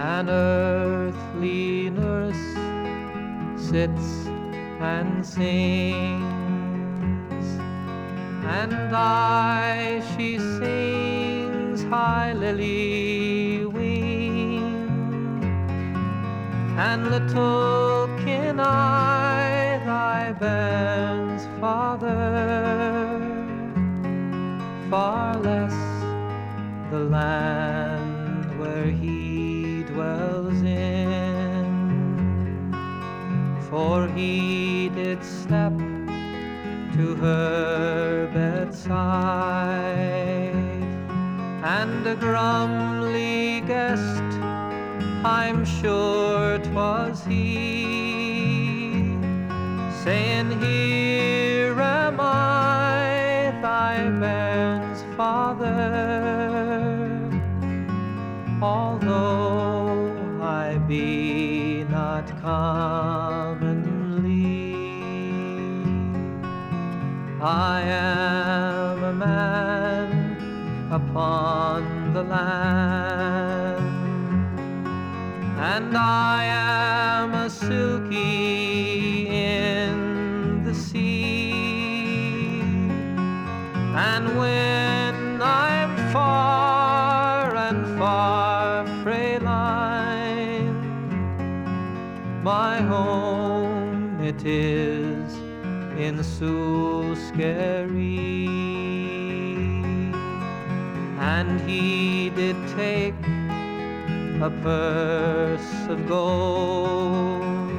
An earthly nurse sits and sings, and she sings High Lily Wing, and little Kin I, thy bairn's father, far less the land where he dwells in, for he did step to her bedside, and a grumly guest, I'm sure 'twas he, saying, here am I, thy bairn's father, although I be not commonly. I am a man upon the land, and I am a silky in the sea, and when I'm far and far frae line, my home it is in Suskerry. And he did take a purse of gold,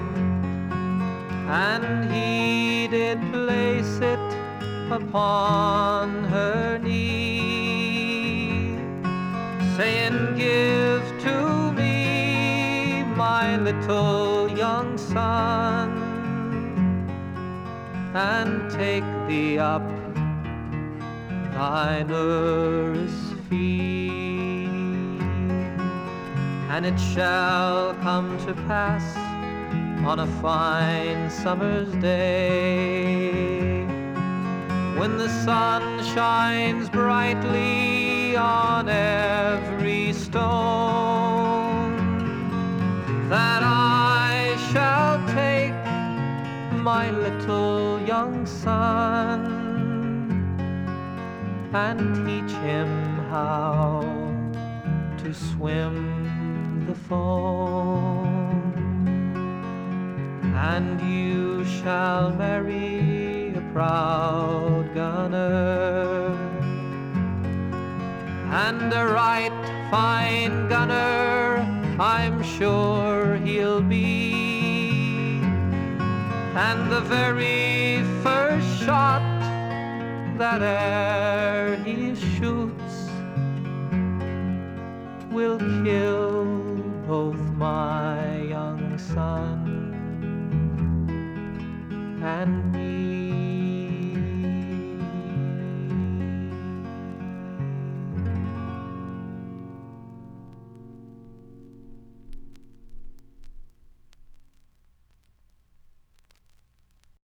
and he did place it upon her knee, saying, give to me, my little young son, and take thee up thy nurse fee. And it shall come to pass on a fine summer's day, when the sun shines brightly on every stone, that I shall take my little young son and teach him how to swim the foam. And you shall marry a proud gunner, and a right fine gunner I'm sure he'll be, and the very first shot that e'er he shoots will kill both my young son